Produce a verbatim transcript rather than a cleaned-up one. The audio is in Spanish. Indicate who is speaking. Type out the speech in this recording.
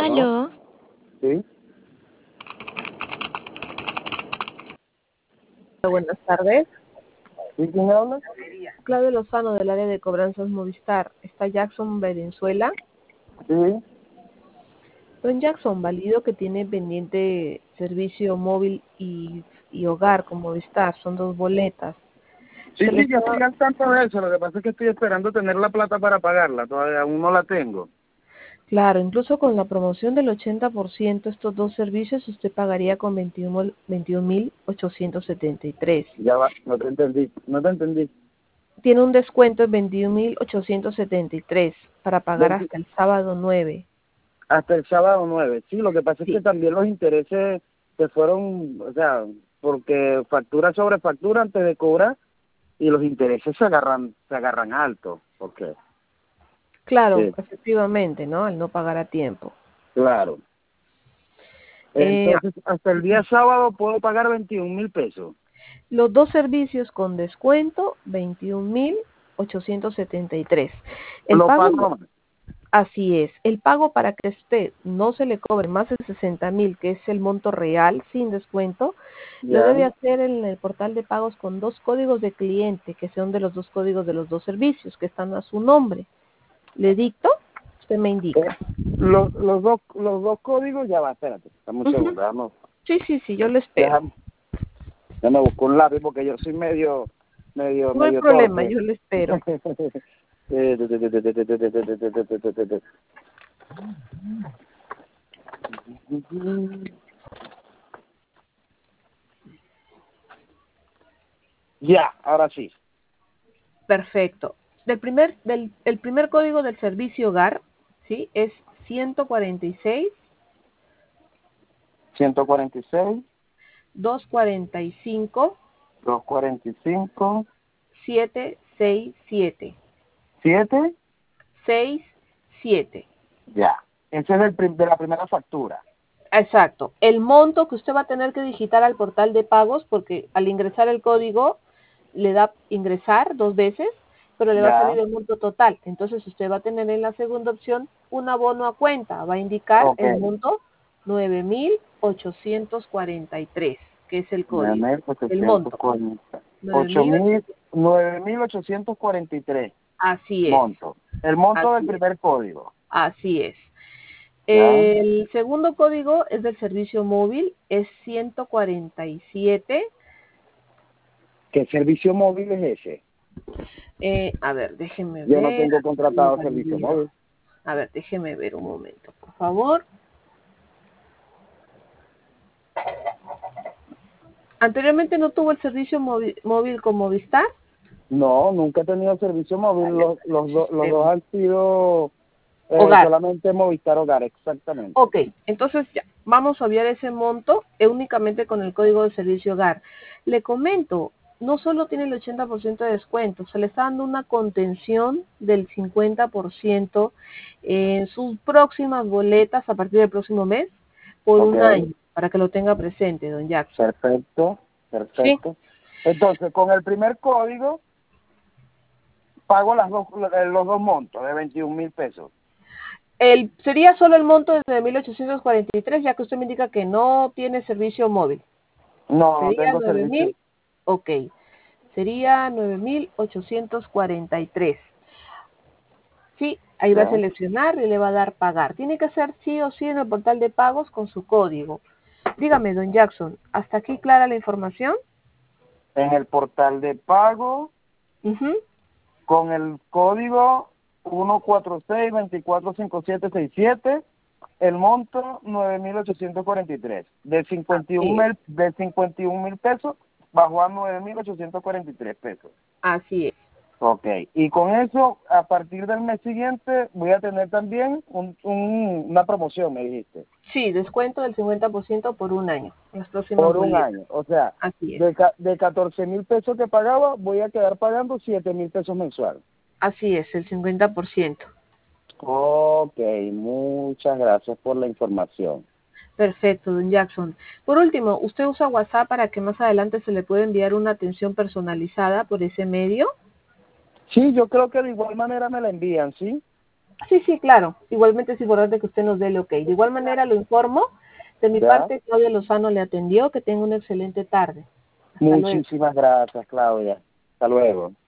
Speaker 1: ¿Aló?
Speaker 2: Aló,
Speaker 1: ¿Sí?
Speaker 3: Buenas tardes.
Speaker 1: ¿Sí quién habla?
Speaker 3: Claudio Lozano del área de cobranzas Movistar. Está Jackson Valenzuela.
Speaker 1: Sí.
Speaker 3: Don Jackson, válido que tiene pendiente servicio móvil y, y hogar con Movistar. Son dos boletas.
Speaker 1: Sí,
Speaker 3: Se le
Speaker 1: sí, yo
Speaker 3: está-
Speaker 1: estoy al tanto de eso. Lo que pasa es que estoy esperando tener la plata para pagarla. Todavía aún no la tengo.
Speaker 3: Claro, incluso con la promoción del ochenta por ciento, estos dos servicios usted pagaría con veintiún mil ochocientos setenta y tres.
Speaker 1: Ya va, no te entendí. No te entendí.
Speaker 3: Tiene un descuento de veintiún mil ochocientos setenta y tres para pagar
Speaker 1: Veinti-
Speaker 3: hasta el sábado nueve.
Speaker 1: Hasta el sábado nueve. Sí, lo que pasa es
Speaker 3: Sí.
Speaker 1: que también los intereses se fueron, o sea, porque factura sobre factura antes de cobrar y los intereses se agarran, se agarran alto. ¿Por qué?
Speaker 3: Claro,
Speaker 1: Sí,
Speaker 3: efectivamente, ¿no? Al no pagar a tiempo.
Speaker 1: claro.
Speaker 3: Eh,
Speaker 1: Entonces, hasta el día sábado puedo pagar veintiún mil pesos.
Speaker 3: los dos servicios con descuento, veintiún mil ochocientos setenta y tres. El
Speaker 1: Lo
Speaker 3: pago,
Speaker 1: pago más.
Speaker 3: así es, el pago para que usted no se le cobre más de sesenta mil, que es el monto real sin descuento, lo
Speaker 1: Ya.
Speaker 3: debe hacer en el portal de pagos con dos códigos de cliente, que son de los dos códigos de los dos servicios, que están a su nombre. ¿Le dicto? Usted me
Speaker 1: Eh,
Speaker 3: indica.
Speaker 1: los, los dos los dos códigos, ya va, espérate, dame un
Speaker 3: Ujú.
Speaker 1: segundo, déjame,
Speaker 3: Sí, sí, sí, yo lo espero.
Speaker 1: déjame, déjame buscar un lápiz porque yo soy medio, medio,
Speaker 3: No hay
Speaker 1: medio
Speaker 3: problema,
Speaker 1: torpe.
Speaker 3: yo lo espero.
Speaker 1: Eh, te, te, te, te, te, te, te, te, te, te, te, te, te, te. Ya, ahora sí.
Speaker 3: Perfecto. Del primer, del, el primer código del servicio hogar, ¿sí? Es ciento cuarenta y seis,
Speaker 1: ciento cuarenta y seis,
Speaker 3: doscientos cuarenta y cinco,
Speaker 1: doscientos cuarenta y cinco,
Speaker 3: setecientos sesenta y siete.
Speaker 1: siete,
Speaker 3: sesenta y siete.
Speaker 1: ya. Ese es el prim- de la primera factura.
Speaker 3: Exacto. El monto que usted va a tener que digitar al portal de pagos, porque al ingresar el código le da ingresar dos veces, pero le va a
Speaker 1: Ya,
Speaker 3: salir el monto total. Entonces usted va a tener en la segunda opción un abono a cuenta. Va a indicar
Speaker 1: ok.
Speaker 3: el monto nueve mil ochocientos cuarenta y tres, que es el código. El monto. nueve
Speaker 1: ocho
Speaker 3: mil.
Speaker 1: mil, nueve mil ochocientos cuarenta y tres
Speaker 3: Así es.
Speaker 1: monto. El monto del
Speaker 3: Así es.
Speaker 1: primer código.
Speaker 3: Así es.
Speaker 1: ¿Ya?
Speaker 3: El segundo código es del servicio móvil, es ciento cuarenta y siete.
Speaker 1: ¿Qué servicio móvil es ese?
Speaker 3: Eh, a ver, déjenme
Speaker 1: Yo no
Speaker 3: ver.
Speaker 1: tengo
Speaker 3: Lo
Speaker 1: contratado servicio
Speaker 3: valido.
Speaker 1: móvil.
Speaker 3: A ver, déjenme ver un momento, por favor. Anteriormente no tuvo el servicio móvil, móvil con Movistar.
Speaker 1: No, nunca he tenido servicio móvil.
Speaker 3: Vale,
Speaker 1: Los, los, do- los dos
Speaker 3: sistema.
Speaker 1: han sido eh,
Speaker 3: Hogar.
Speaker 1: solamente Movistar Hogar, exactamente.
Speaker 3: Ok, entonces ya, vamos a obviar ese monto eh, únicamente con el código de servicio hogar. Le comento, no solo tiene el ochenta por ciento de descuento, se le está dando una contención del cincuenta por ciento en sus próximas boletas a partir del próximo mes por
Speaker 1: Ok,
Speaker 3: un año, para que lo tenga presente, don Jackson.
Speaker 1: perfecto,
Speaker 3: Sí,
Speaker 1: perfecto. Entonces, con el primer código pago las dos, eh, los dos montos de veintiún mil pesos.
Speaker 3: el, sería solo el monto de nueve mil ochocientos cuarenta y tres, ya que usted me indica que no tiene servicio móvil.
Speaker 1: No, no
Speaker 3: Sería
Speaker 1: tengo
Speaker 3: nueve
Speaker 1: servicio.
Speaker 3: mil, ok. Sería nueve mil ochocientos cuarenta y tres. Sí, ahí va a
Speaker 1: Ya.
Speaker 3: seleccionar y le va a dar pagar. Tiene que hacer sí o sí en el portal de pagos con su código. Dígame, don Jackson, ¿hasta aquí clara la información?
Speaker 1: En el portal de pago,
Speaker 3: Ujú.
Speaker 1: con el código uno cuatro seis, dos cuatro cinco siete seis siete, el monto nueve mil ochocientos cuarenta y tres. De cincuenta y un
Speaker 3: Así es,
Speaker 1: mil, de cincuenta y un mil pesos bajó a nueve mil ochocientos cuarenta y tres pesos.
Speaker 3: así es.
Speaker 1: Ok, y con eso, a partir del mes siguiente, voy a tener también un, un, una promoción, me dijiste,
Speaker 3: Sí, descuento del cincuenta por ciento por un año, en las próximas
Speaker 1: por un
Speaker 3: boletas.
Speaker 1: año. O sea,
Speaker 3: Así es,
Speaker 1: de, ca- de catorce mil pesos que pagaba, voy a quedar pagando siete mil pesos mensuales.
Speaker 3: así es, el cincuenta por ciento.
Speaker 1: Ok, muchas gracias por la información.
Speaker 3: Perfecto, don Jackson. Por último, ¿usted usa WhatsApp para que más adelante se le pueda enviar una atención personalizada por ese medio?
Speaker 1: Sí, yo creo que de igual manera me la envían, ¿sí?
Speaker 3: Sí, sí, claro. Igualmente es importante que usted nos dé el ok. De igual manera lo informo. De mi
Speaker 1: ¿Ya?
Speaker 3: parte, Claudia Lozano le atendió. Que tenga una excelente tarde. Hasta luego.
Speaker 1: Muchísimas gracias, Claudia. Hasta luego.